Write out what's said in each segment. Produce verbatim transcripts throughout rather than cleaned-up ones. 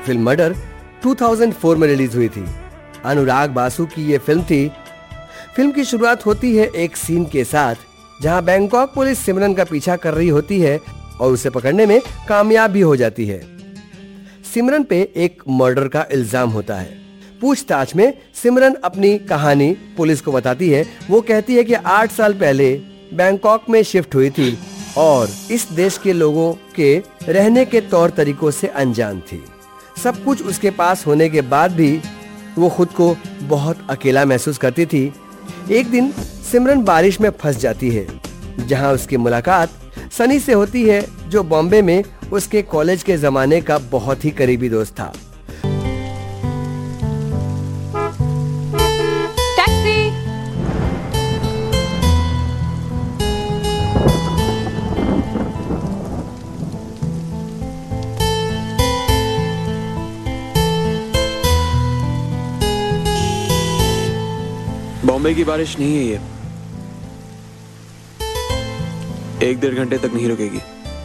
Film murder दो हज़ार चार में रिलीज हुई थी। अनुराग बासु की ये फिल्म थी। फिल्म की शुरुआत होती है एक सीन के साथ जहां बैंकॉक पुलिस सिमरन का पीछा कर रही होती है और उसे पकड़ने में कामयाब भी हो जाती है। सिमरन पे एक मर्डर का इल्जाम होता है। पूछताछ में सिमरन अपनी कहानी पुलिस को बताती है। वो कहती है कि आठ साल पहले बैंकॉक में शिफ्ट हुई थी और इस देश के लोगों के रहने के तौर तरीकों से अनजान थी। सब कुछ उसके पास होने के बाद भी वो खुद को बहुत अकेला महसूस करती थी। एक दिन सिमरन बारिश में फंस जाती है जहां उसकी मुलाकात सनी से होती है जो बॉम्बे में उसके कॉलेज के जमाने का बहुत ही करीबी दोस्त था। टैक्सी। बॉम्बे की बारिश नहीं है ये, एक डेढ़ घंटे तक नहीं रुकेगी।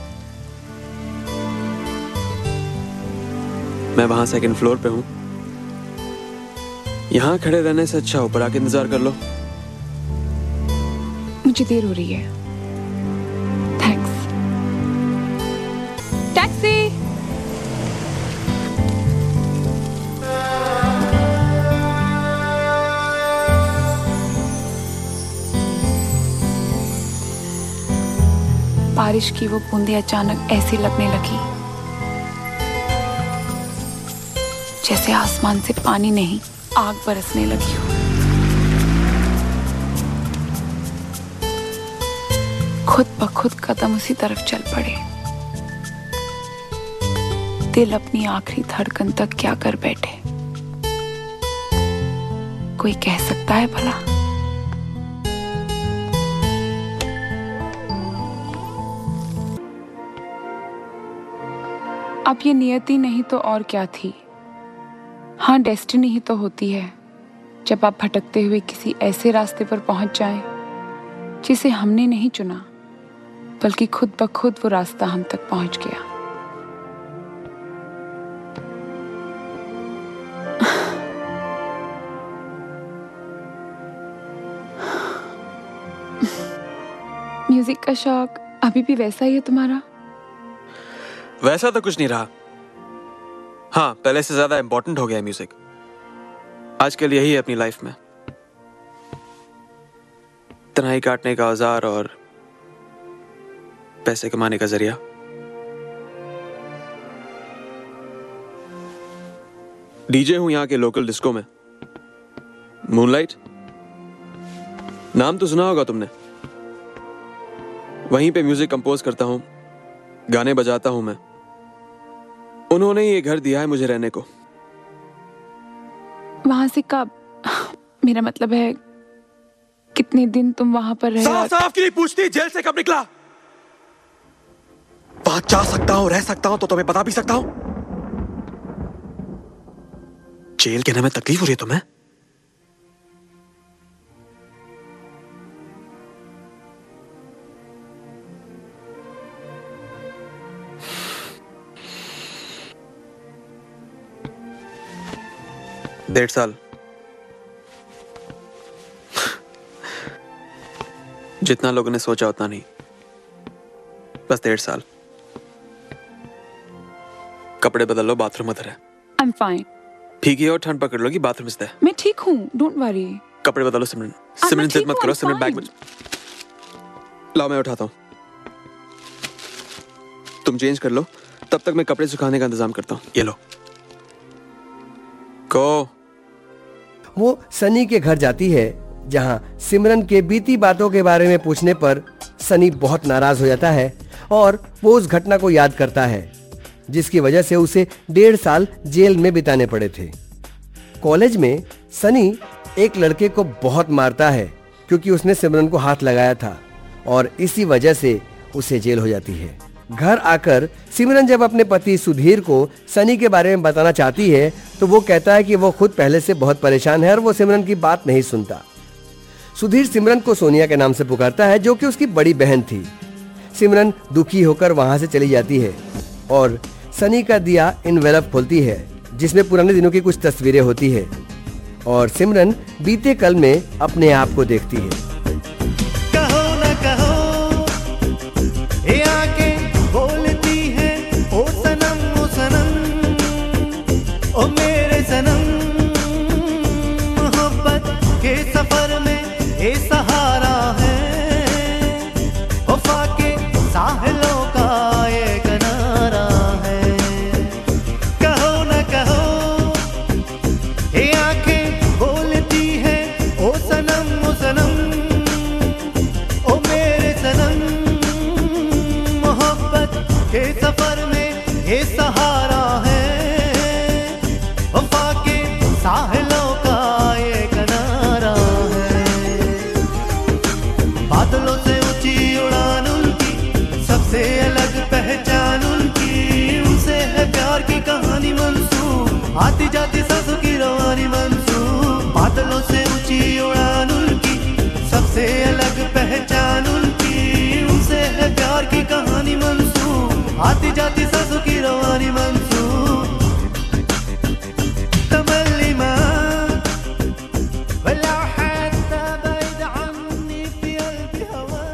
मैं वहां सेकंड फ्लोर पे हूं। यहां खड़े रहने से अच्छा ऊपर आके इंतजार कर लो। मुझे देर हो रही है। थैंक्स। टैक्सी। बारिश की वो बूंदें अचानक ऐसी लगने लगी जैसे आसमान से पानी नहीं आग बरसने लगी हो। खुद ब खुद कदम उसी तरफ चल पड़े। दिल अपनी आखिरी धड़कन तक क्या कर बैठे, कोई कह सकता है भला? अब ये नियति नहीं तो और क्या थी। हाँ, डेस्टिनी ही तो होती है जब आप भटकते हुए किसी ऐसे रास्ते पर पहुंच जाएं जिसे हमने नहीं चुना, बल्कि खुद ब खुद वो रास्ता हम तक पहुंच गया। म्यूजिक का शौक अभी भी वैसा ही है तुम्हारा? वैसा तो कुछ नहीं रहा। हाँ, पहले से ज्यादा इंपॉर्टेंट हो गया है म्यूजिक। आजकल यही है अपनी लाइफ में, तन्हाई काटने का औजार और पैसे कमाने का जरिया। डीजे हूं यहाँ के लोकल डिस्को में। मूनलाइट नाम तो सुना होगा तुमने। वहीं पे म्यूजिक कंपोज करता हूं, गाने बजाता हूं मैं। उन्होंने ये घर दिया है मुझे रहने को। वहां से कब? मेरा मतलब है कितने दिन तुम वहां पर रहे? साफ साफ क्यों नहीं पूछती? जेल से कब निकला? बात जा सकता हूं, रह सकता हूं तो तुम्हें बता भी सकता हूं। जेल कहने में तकलीफ हो रही है तुम्हें? डेढ़ साल। जितना लोगों ने सोचा उतना नहीं, बस डेढ़ साल। कपड़े बदल लो, बाथरूम उधर है। I'm fine. ठीक है, और ठंड पकड़ लोगी, बाथरूम इस है। मैं ठीक हूँ, डोंट वरी। कपड़े बदलो सिमरन। सिमरन जिद मत करो, सिमरन बैग में लाओ, मैं उठाता हूँ। तुम चेंज कर लो, तब तक मैं कपड़े सुखाने का इंतजाम करता हूँ। ये लो। को वो सनी के घर जाती है जहां सिमरन के बीती बातों के बारे में पूछने पर सनी बहुत नाराज हो जाता है और वो उस घटना को याद करता है जिसकी वजह से उसे डेढ़ साल जेल में बिताने पड़े थे। कॉलेज में सनी एक लड़के को बहुत मारता है क्योंकि उसने सिमरन को हाथ लगाया था और इसी वजह से उसे जेल हो जाती है। घर आकर सिमरन जब अपने पति सुधीर को सनी के बारे में बताना चाहती है तो वो कहता है कि वो खुद पहले से बहुत परेशान है और वो सिमरन की बात नहीं सुनता। सुधीर सिमरन को सोनिया के नाम से पुकारता है जो कि उसकी बड़ी बहन थी। सिमरन दुखी होकर वहां से चली जाती है और सनी का दिया एनवेलप खोलती है जिसमें पुराने दिनों की कुछ तस्वीरें होती है और सिमरन बीते कल में अपने आप को देखती है। कहो न कहो ये आंखें बोलती है, ओ सनम ओ सनम ओ मेरे सनम, मोहब्बत के सफर में ये सहारा है, वफा के साहिलों का ये किनारा है। कहो न कहो ये आंखें बोलती है, ओ सनम ओ सनम ओ मेरे सनम, मोहब्बत के सफर में ये सहारा है, वफा के साहिलों का ये किनारा है। बादलों से ऊंची उड़ान उनकी, सबसे अलग पहचान उनकी, उनसे है प्यार की कहानी मंसूब, आती जाती सांसों की रवानी मंसूब। बादलों से ऊंची उड़ान उनकी, सबसे अलग पहचान उनकी, उनसे है प्यार की कहानी मंसूब, आती जाती सांसों की रवानी मंसूब। तमल्ली मां वला हत्ता बैद अन्नी फी क़ल्बी हवा।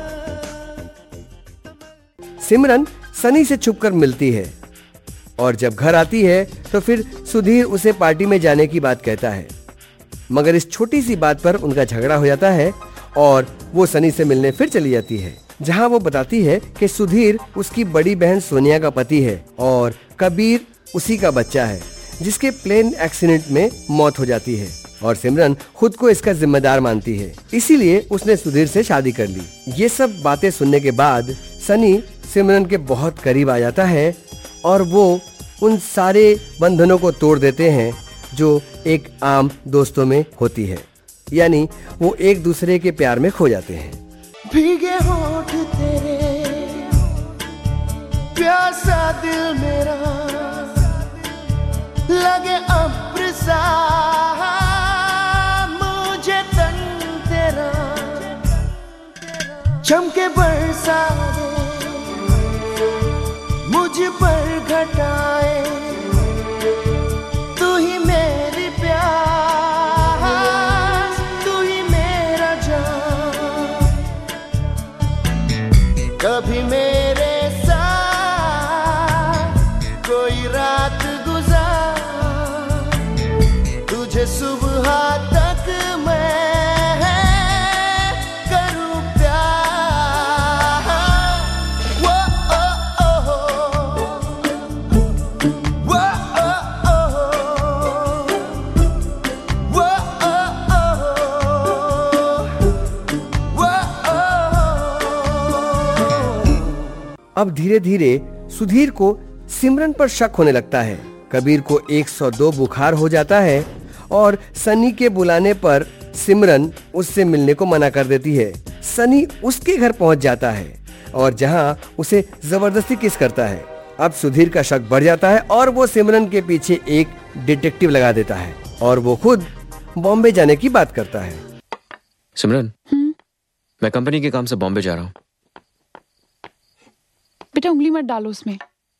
सिमरन सनी से छुपकर मिलती है और जब घर आती है तो फिर सुधीर उसे पार्टी में जाने की बात कहता है, मगर इस छोटी सी बात पर उनका झगड़ा हो जाता है और वो सनी से मिलने फिर चली जाती है, जहां वो बताती है कि सुधीर उसकी बड़ी बहन सोनिया का पति है और कबीर उसी का बच्चा है, जिसके प्लेन एक्सीडेंट में मौत हो जाती है और सिमरन खुद को इसका जिम्मेदार मानती है, इसीलिए उसने सुधीर से शादी कर ली। ये सब बातें सुनने के बाद सनी सिमरन के बहुत करीब आ जाता है और वो उन सारे बंधनों को तोड़ देते हैं जो एक आम दोस्तों में होती है, यानी वो एक दूसरे के प्यार में खो जाते हैं। भीगे होठ तेरे, प्यासा दिल मेरा, लगे अब्र सा मुझे तन तेरा, चमके बरसा दे मुझ पर घटाए, तू ही मेरी प्यास, तू ही मेरा जान, कभी मेरे साथ कोई रात गुजार, तुझे सुबह तक मैं करूं प्यार। वो ओ ओ वो ओ ओ वो ओ। अब धीरे धीरे सुधीर को सिमरन पर शक होने लगता है। कबीर को एक सौ दो बुखार हो जाता है और सनी के बुलाने पर सिमरन उससे मिलने को मना कर देती है। सनी उसके घर पहुंच जाता है और जहां उसे जबरदस्ती किस करता है। अब सुधीर का शक बढ़ जाता है और वो सिमरन के पीछे एक डिटेक्टिव लगा देता है और वो खुद बॉम्बे जाने की बात करता है। सिमरन, मैं कंपनी के काम से बॉम्बे जा रहा हूँ। बेटा उंगली मत डालो उसमें।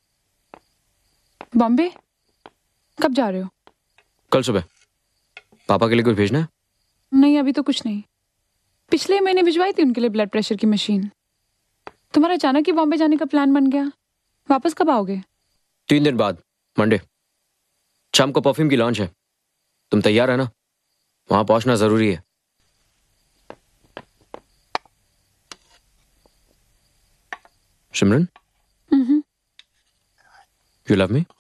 बॉम्बे कब जा रहे हो? कल सुबह। पापा के लिए कुछ भेजना है? नहीं, अभी तो कुछ नहीं। पिछले महीने भिजवाई थी उनके लिए ब्लड प्रेशर की मशीन। तुम्हारा अचानक ही बॉम्बे जाने का प्लान बन गया। वापस कब आओगे? तीन दिन बाद, मंडे। शाम को परफ्यूम की लॉन्च है, तुम तैयार है ना? वहां पहुंचना जरूरी है। Simran, you love me?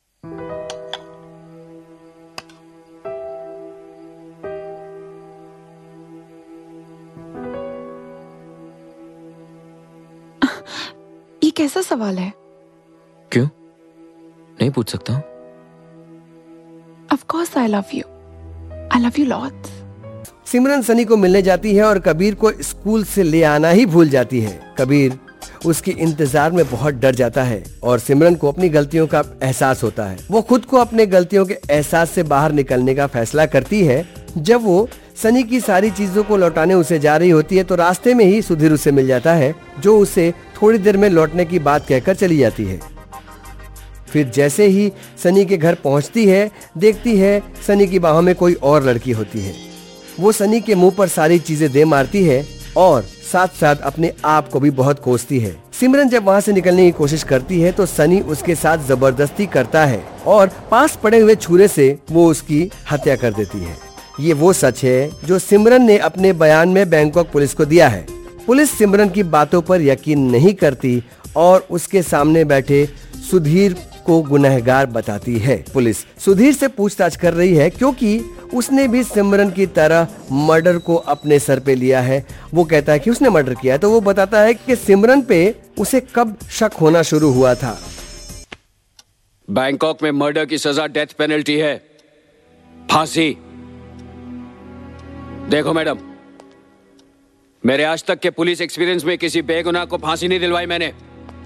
ये कैसा सवाल है? क्यों नहीं पूछ सकता? Of course I love you. I love you lots. सिमरन सनी को मिलने जाती है और कबीर को स्कूल से ले आना ही भूल जाती है। कबीर उसके इंतजार में बहुत डर जाता है और सिमरन को अपनी गलतियों का एहसास होता है। वो खुद को अपने गलतियों के एहसास से बाहर निकलने का फैसला करती है। जब वो सनी की सारी चीजों को लौटाने उसे जा रही होती है तो रास्ते में ही सुधीर उसे मिल जाता है, जो उसे थोड़ी देर में लौटने की बात कहकर चली जाती है। फिर जैसे ही सनी के घर पहुंचती है, देखती है सनी की बाहों में कोई और लड़की होती है। वो सनी के मुंह पर सारी चीजें दे मारती है और साथ साथ अपने आप को भी बहुत कोसती है। सिमरन जब वहाँ से निकलने की कोशिश करती है तो सनी उसके साथ जबरदस्ती करता है और पास पड़े हुए छुरे से वो उसकी हत्या कर देती है। ये वो सच है जो सिमरन ने अपने बयान में बैंकॉक पुलिस को दिया है। पुलिस सिमरन की बातों पर यकीन नहीं करती और उसके सामने बैठे सुधीर को गुनहगार बताती है। पुलिस सुधीर से पूछताछ कर रही है क्योंकि उसने भी सिमरन की तरह मर्डर को अपने सर पे लिया है। वो कहता है कि उसने मर्डर किया है, तो वो बताता है कि सिमरन पे उसे कब शक होना शुरू हुआ था। बैंकॉक में मर्डर की सजा डेथ पेनल्टी है, फांसी। देखो मैडम, मेरे आज तक के पुलिस एक्सपीरियंस में किसी बेगुनाह को फांसी नहीं दिलवाई मैंने।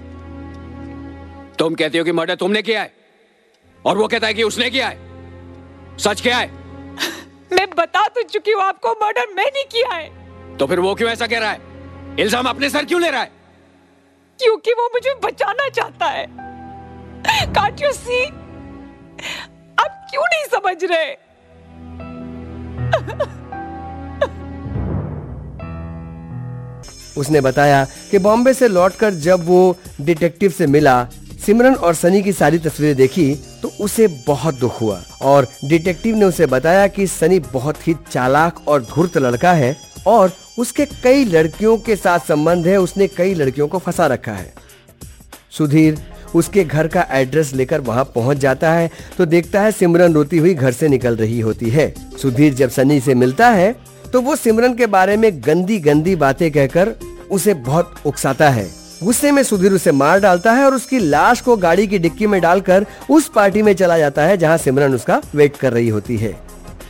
तुम कहती हो कि मर्डर तुमने किया है और वो कहता है कि उसने किया है। सच क्या है? मैं बता तो चुकी हूँ आपको, मर्डर मैंने किया है। तो फिर वो क्यों ऐसा कह रहा है? इल्जाम अपने सर क्यों ले रहा है? क्योंकि वो मुझे बचाना चाहता है। Can't you see? आप क्यों नहीं समझ रहे? उसने बताया कि बॉम्बे से लौटकर जब वो डिटेक्टिव से मिला, सिमरन और सनी की सारी तस्वीरें देखी तो उसे बहुत दुख हुआ और डिटेक्टिव ने उसे बताया कि सनी बहुत ही चालाक और धूर्त लड़का है और उसके कई लड़कियों के साथ संबंध है। उसने कई लड़कियों को फंसा रखा है। सुधीर उसके घर का एड्रेस लेकर वहां पहुंच जाता है तो देखता है सिमरन रोती हुई घर से निकल रही होती है। सुधीर जब सनी से मिलता है तो वो सिमरन के बारे में गंदी गंदी बातें कहकर उसे बहुत उकसाता है। गुस्से में सुधीर उसे मार डालता है और उसकी लाश को गाड़ी की डिक्की में डालकर उस पार्टी में चला जाता है जहां सिमरन उसका वेट कर रही होती है।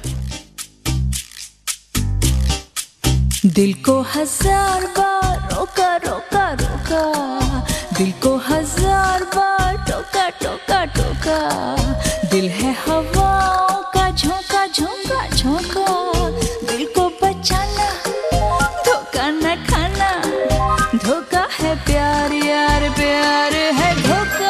दिल को हजार बार रोका रोका रोका, दिल को हजार बार टोका टोका टोका, दिल है हवाओं का झोंका झोंका झोंका, दिल को बचाना धोखा न खाना, धोखा है प्यार यार प्यार है धोखा।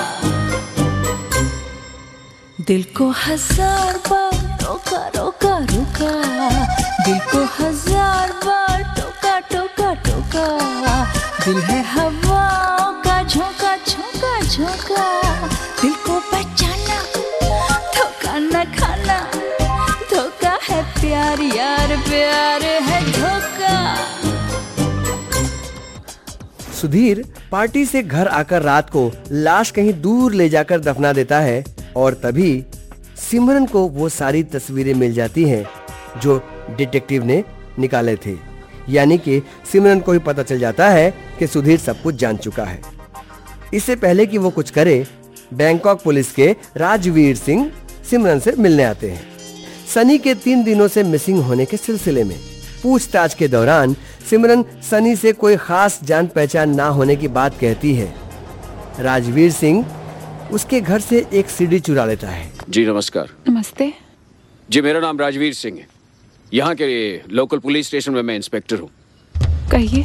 दिल को हजार बार रोका रोका रोका, दिल को हजार बार टोका टोका टोका, दिल है हवाओं का झोंका झोंका झोंका, दिल को बचाना धोखा न खाना, धोखा है प्यार यार प्यार है धोखा। सुधीर पार्टी से घर आकर रात को लाश कहीं दूर ले जाकर दफना देता है और तभी सिमरन को वो सारी तस्वीरें मिल जाती हैं जो डिटेक्टिव ने निकाले थे। यानी कि सिमरन को ही पता चल जाता है कि सुधीर सब कुछ जान चुका है। इससे पहले कि वो कुछ करे, बैंकॉक पुलिस के राजवीर सिंह सिमरन से मिलने आते हैं। सनी के तीन दिनों से मिसिंग होने के सिलसिले में पूछताछ के दौरान सिमरन सनी से कोई खास जान पहचान ना होने की बात कहती है। राजवीर सिंह उसके घर से एक सीडी चुरा लेता है। जी नमस्कार। नमस्ते। जी मेरा नाम राजवीर सिंह है, यहाँ के लोकल पुलिस स्टेशन में मैं इंस्पेक्टर हूँ। कहिए।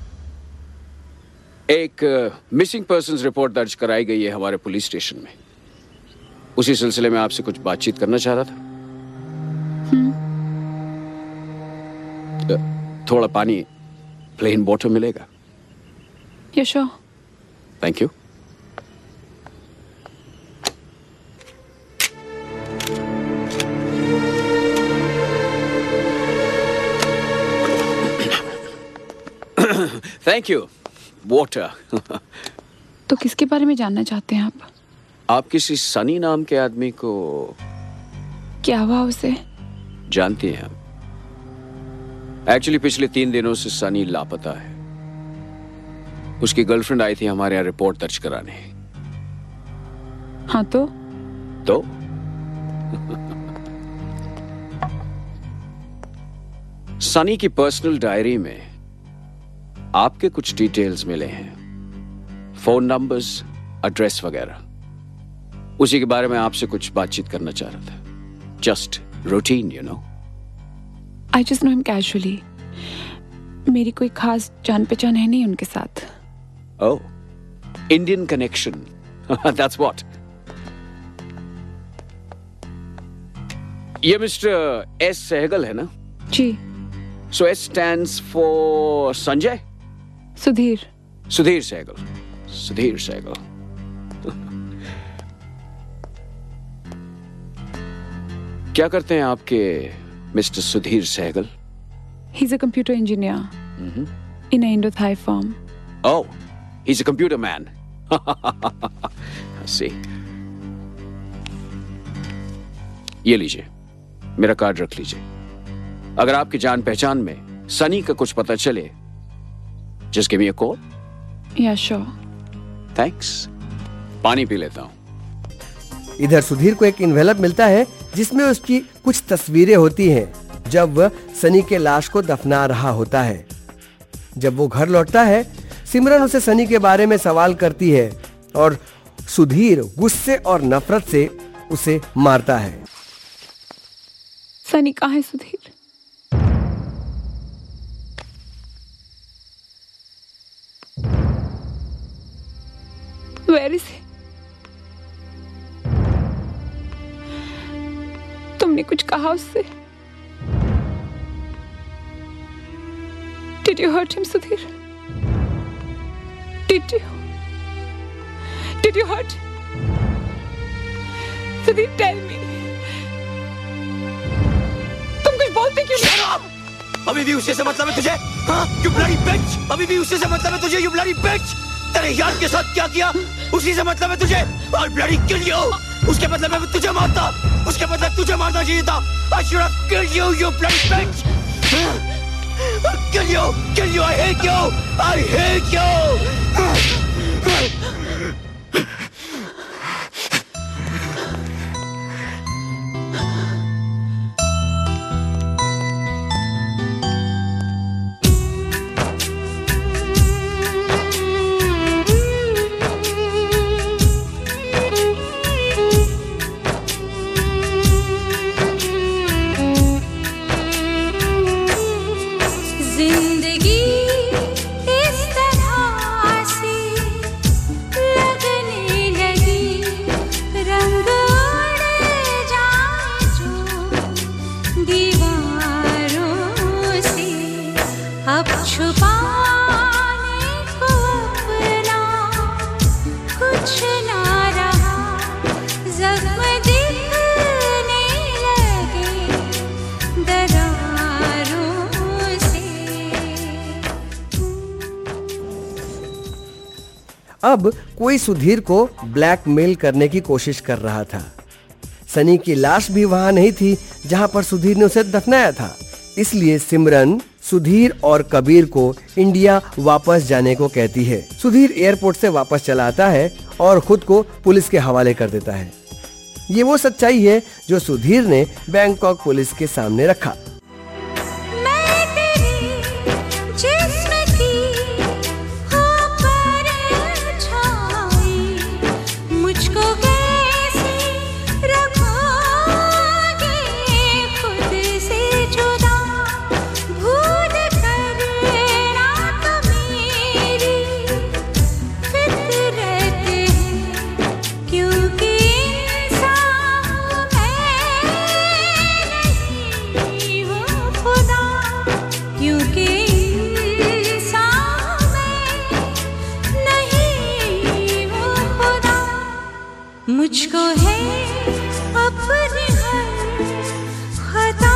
एक मिसिंग पर्सन्स रिपोर्ट दर्ज कराई गई है हमारे पुलिस स्टेशन में। उसी सिलसिले में आपसे कुछ बातचीत करना चाह रहा था। थोड़ा पानी, प्लेन वाटर मिलेगा? Yes, sure. Thank you. Thank you. Water. तो किसके बारे में जानना चाहते हैं आप? आप किसी सनी नाम के आदमी को क्या हुआ उसे? जानती हैं? एक्चुअली पिछले तीन दिनों से सनी लापता है। उसकी गर्लफ्रेंड आई थी हमारे यहाँ रिपोर्ट दर्ज कराने। हाँ तो? तो सनी की पर्सनल डायरी में आपके कुछ डिटेल्स मिले हैं, फोन नंबर्स, एड्रेस वगैरह। उसी के बारे में आपसे कुछ बातचीत करना चाह रहा था। Just routine, you know. I just know him casually. मेरी कोई खास जान पहचान है नहीं उनके साथ। ओह, इंडियन कनेक्शन। That's what. ये मिस्टर एस सहगल है ना? जी। So S stands for Sanjay? Sudhir. Sudhir Sehgal, Sudhir Sehgal. क्या करते हैं आपके mister Sudhir Sehgal? He's a computer engineer mm-hmm. in an Indo-Thai firm. Oh, he's a computer man. I see. ये लीजिए, मेरा कार्ड रख लीजिए। अगर आपकी जान पहचान में सनी का कुछ पता चले, just give me a call. Yeah, sure. Thanks. पानी पी लेता हूं। इधर सुधीर को एक इन्वेलप मिलता है जिसमें उसकी कुछ तस्वीरें होती हैं जब वह सनी के लाश को दफना रहा होता है। जब वो घर लौटता है, सिमरन उसे सनी के बारे में सवाल करती है और सुधीर गुस्से और नफरत से उसे मारता है। सनी कहाँ है सुधीर? Where is he? तुमने कुछ कहा उससे? Did you hurt him, Sudhir? Did you? Did you hurt? Sudhir, tell me. तुम कुछ बोलते क्यों नहीं? अभी भी उसी से मतलब है तुझे? हाँ? You bloody bitch! अभी भी उसी से मतलब है तुझे? You bloody bitch! तेरे यार के साथ क्या किया? उसी से मतलब है तुझे? I'll bloody kill you! उसके बदले में तुझे मारता, उसके बदले तुझे मारना चाहिए था। I should have killed you, you bloody bitch! I'll kill you, kill you, I hate you, I hate you! अब कोई सुधीर को ब्लैकमेल करने की कोशिश कर रहा था। सनी की लाश भी वहां नहीं थी जहां पर सुधीर ने उसे दफनाया था। इसलिए सिमरन सुधीर और कबीर को इंडिया वापस जाने को कहती है। सुधीर एयरपोर्ट से वापस चला आता है और खुद को पुलिस के हवाले कर देता है। ये वो सच्चाई है जो सुधीर ने बैंकॉक पुलिस के सामने रखा। मुझको है अपनी हर खता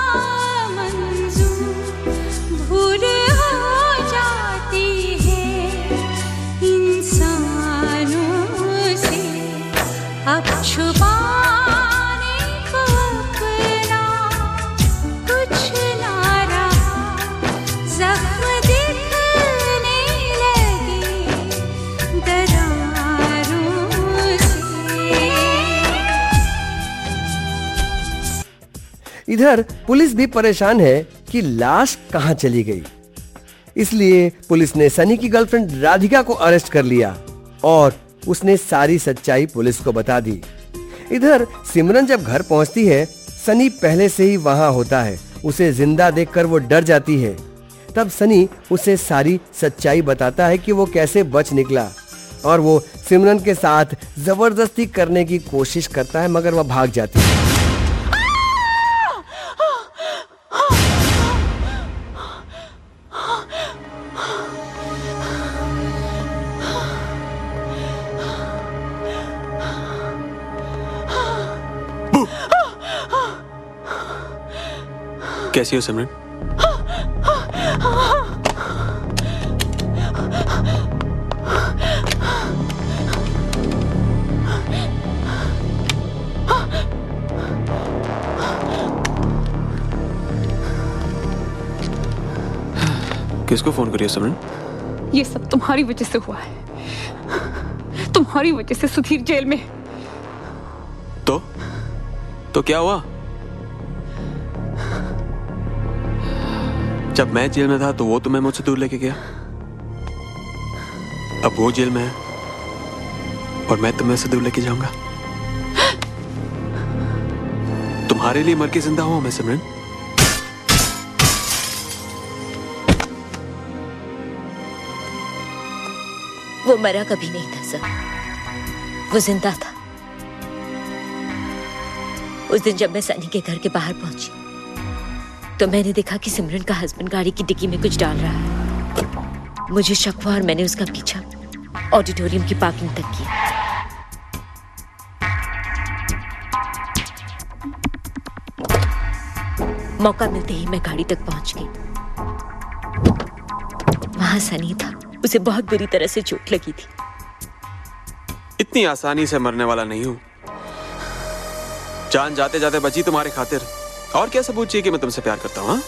मंजूर, भूल हो जाती है इंसानों से, अब छुपाने को अपना कुछ ना रहा, जख्म दिखने लगे दरारों से। इधर पुलिस भी परेशान है कि लाश कहां चली गई। इसलिए पुलिस ने सनी की गर्लफ्रेंड राधिका को अरेस्ट कर लिया और उसने सारी सच्चाई पुलिस को बता दी। इधर सिमरन जब घर पहुंचती है, सनी पहले से ही वहां होता है। उसे जिंदा देखकर वो डर जाती है। तब सनी उसे सारी सच्चाई बताता है कि वो कैसे बच निकला और वो सिमरन के साथ जबरदस्ती करने की कोशिश करता है, मगर वह भाग जाती है। कैसी हो सिमरन? किसको फोन करिए सिमरन? ये सब तुम्हारी वजह से हुआ है। तुम्हारी वजह से सुधीर जेल में। तो तो क्या हुआ? जब मैं जेल में था तो वो तुम्हें मुझसे दूर लेके गया। अब वो जेल में है और मैं तुम्हें से दूर लेके जाऊंगा। तुम्हारे लिए मर के जिंदा हुआ मैं सिमरन। वो मरा कभी नहीं था सर, वो जिंदा था। उस दिन जब मैं सनी के घर के बाहर पहुंची तो मैंने देखा कि सिमरन का हस्बैंड गाड़ी की डिक्की में कुछ डाल रहा है। मुझे शक हुआ और मैंने उसका पीछा ऑडिटोरियम की पार्किंग तक किया। मौका मिलते ही मैं गाड़ी तक पहुंच गई। वहां सनी था, उसे बहुत बुरी तरह से चोट लगी थी। इतनी आसानी से मरने वाला नहीं हूं। जान जाते जाते बची तुम्हारे खातिर। और क्या सबूत चाहिए कि मैं तुमसे प्यार करता हूं?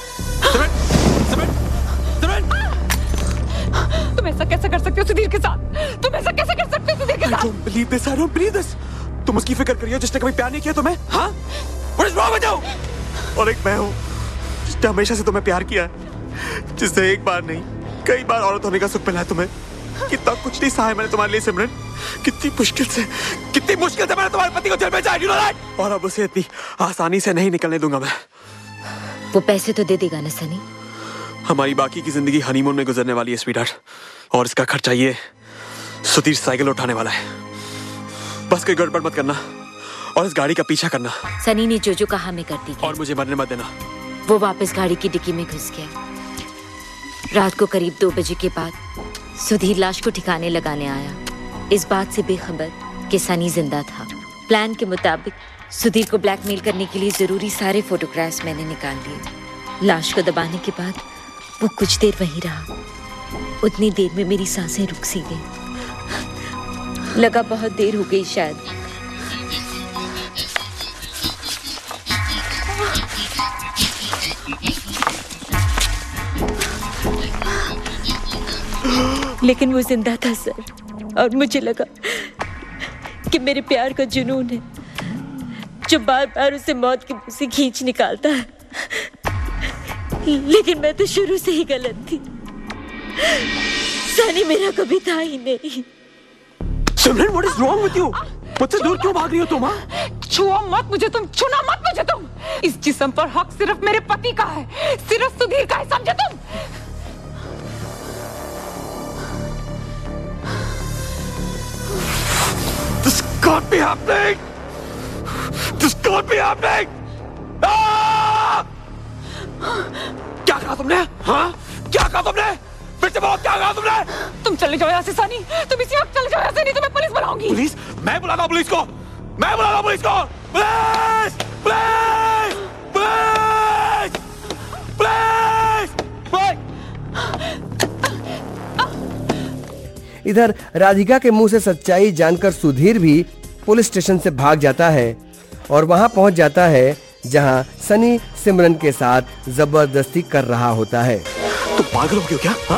तुम ऐसा कैसे कर सकते हो सुधीर के साथ? तुम ऐसा कैसे कर सकते हो सुधीर के साथ? I don't believe this, I don't believe this. तुम उसकी फिक्र करियो जिसने कभी प्यार नहीं किया तुम्हें। हाँ? What is wrong with you? और एक मैं हूँ जिसने हमेशा से तुम्हें प्यार किया है, जिससे एक बार नहीं कई बार औरत होने का सुख मिला है तुम्हें। कितना कुछ नहीं सहा है मैंने तुम्हारे लिए सिमरन। कितनी मुश्किल से कितनी मुश्किल से मैंने तुम्हारे पति को जेल में जाए, और अब उसे इतनी आसानी से नहीं निकलने दूंगा मैं। वो पैसे तो दे देगा ना सनी? हमारी बाकी की जिंदगी हनीमून में गुजरने वाली है स्वीटहार्ट, और इसका खर्चा ये सुधीर साइकिल उठाने वाला है। बस कोई गड़बड़ मत करना और इस गाड़ी का पीछा करना। सनी ने जो जो कहा मैं करती गई। और मुझे मरने मत देना। वो वापस गाड़ी की डिक्की में घुस गया। रात को करीब दो बजे के बाद सुधीर लाश को ठिकाने लगाने आया, इस बात से बेखबर कि सनी जिंदा था। प्लान के मुताबिक सुधीर को ब्लैकमेल करने के लिए जरूरी सारे फोटोग्राफ्स मैंने निकाल लिए। लाश को दबाने के बाद वो कुछ देर वहीं रहा। उतनी देर में मेरी सांसें रुक सी गई। लगा बहुत देर हो गई शायद। लेकिन वो जिंदा था सर, और मुझे लगा कि मेरे प्यार का जुनून है जो बार बार उसे मौत की मुंह से खींच निकालता है। लेकिन मैं तो शुरू से ही गलत थी। सनी मेरा कभी था ही नहीं। सिमरन, what is wrong with you? मुझसे दूर क्यों भाग रही हो तुम? छुओ मत मुझे तुम, छूना मत मुझे तुम। इस जिस्म पर हक सिर्फ मेरे पति का है, सिर्फ सुधीर का है, समझे तुम? This can't be happening! This can't be happening! Ah! क्या कहा तुमने? हाँ? क्या कहा तुमने? फिर से बोलो, क्या कहा तुमने? तुम चले जाओ यहाँ से सनी, तुम इसी वक्त चले जाओ यहाँ से, नहीं तो मैं पुलिस बुलाऊंगी। पुलिस? मैं बुलाता हूँ पुलिस को। मैं बुलाता हूँ पुलिस को। पुलिस! पुलिस! पुलिस! पुलिस! इधर राधिका के मुंह से सच्चाई जानकर सुधीर भी पुलिस स्टेशन से भाग जाता है और वहां पहुंच जाता है जहां सनी सिमरन के साथ जबरदस्ती कर रहा होता है। तुम पागल हो गए हो क्या? हाँ?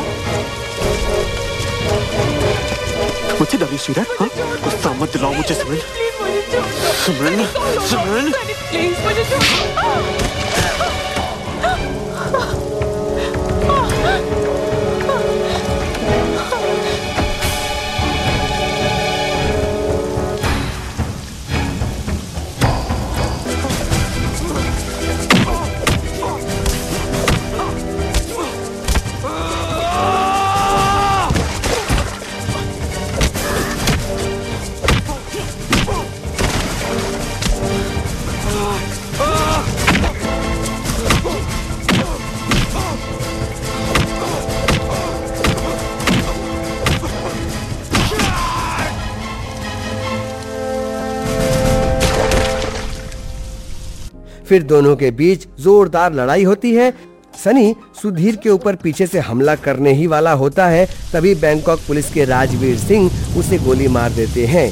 मुझसे डरी स्वीटहार्ट? हाँ? गुस्सा मत दिलाओ मुझे सिमरन। सिमरन, सिमरन। प्लीज मुझे छोड़ो। फिर दोनों के बीच जोरदार लड़ाई होती है। सनी सुधीर के ऊपर पीछे से हमला करने ही वाला होता है, तभी बैंकॉक पुलिस के राजवीर सिंह उसे गोली मार देते हैं।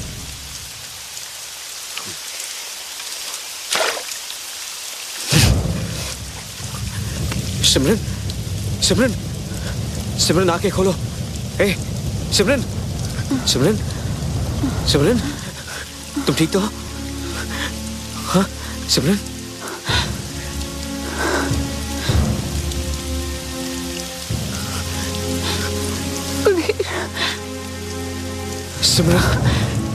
सिमरन, सिमरन, सिमरन आंखें खोलो। ए, सिमरन, सिमरन, सिमरन, तुम ठीक तो हो? हाँ, सिमरन। सिमरन,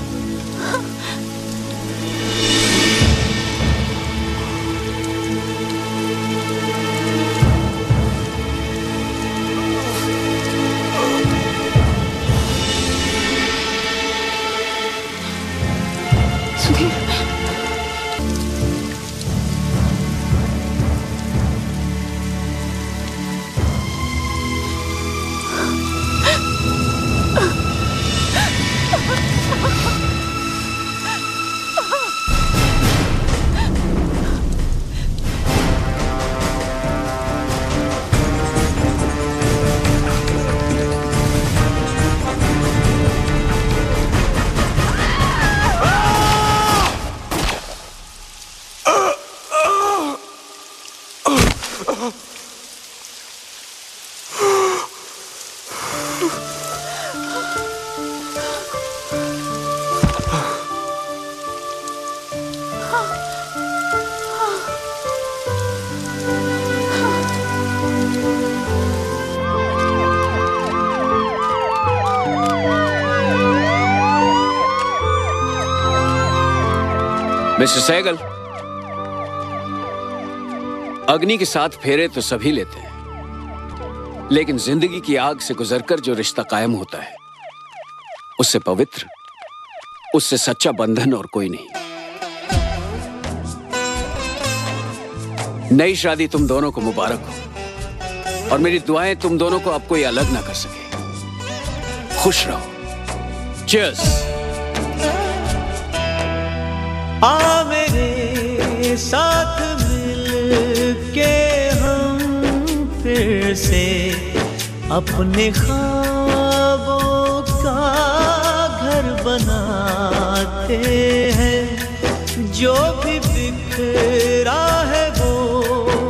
मिस्टर सहगल, अग्नि के साथ फेरे तो सभी लेते हैं, लेकिन जिंदगी की आग से गुजरकर जो रिश्ता कायम होता है, उससे पवित्र, उससे सच्चा बंधन और कोई नहीं। नई शादी तुम दोनों को मुबारक हो, और मेरी दुआएं तुम दोनों को अब कोई अलग ना कर सके। खुश रहो। चीयर्स। आ मेरे साथ मिल के हम फिर से अपने ख्वाबों का घर बनाते हैं। जो भी बिखरा है वो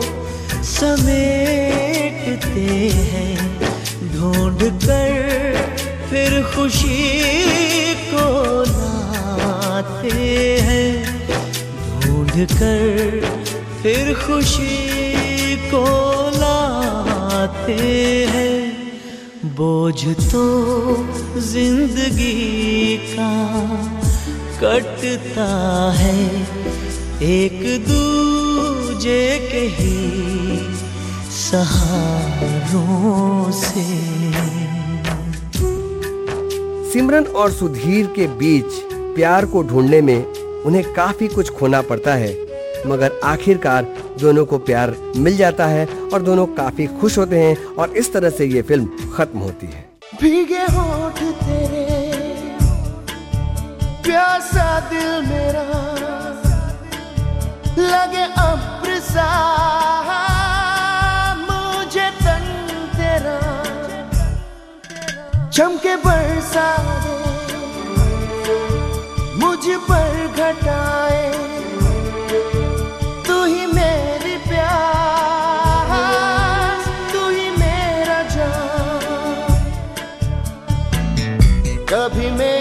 समेटते हैं, ढूंढ कर फिर खुशी को लाते हैं, ढूंढ कर फिर खुशी को लाते हैं। बोझ तो जिंदगी का कटता है एक दूजे के ही सहारों से। सिमरन और सुधीर के बीच प्यार को ढूंढने में उन्हें काफी कुछ खोना पड़ता है, मगर आखिरकार दोनों को प्यार मिल जाता है और दोनों काफी खुश होते हैं और इस तरह से ये फिल्म खत्म होती है। भीगे होठ तेरे, प्यासा दिल मेरा, लगे अब्र सा मुझे तन तेरा, चमके बरसा दे मुझ पर घटाए, तू ही मेरी प्यास, तू ही मेरा जान, कभी मेरे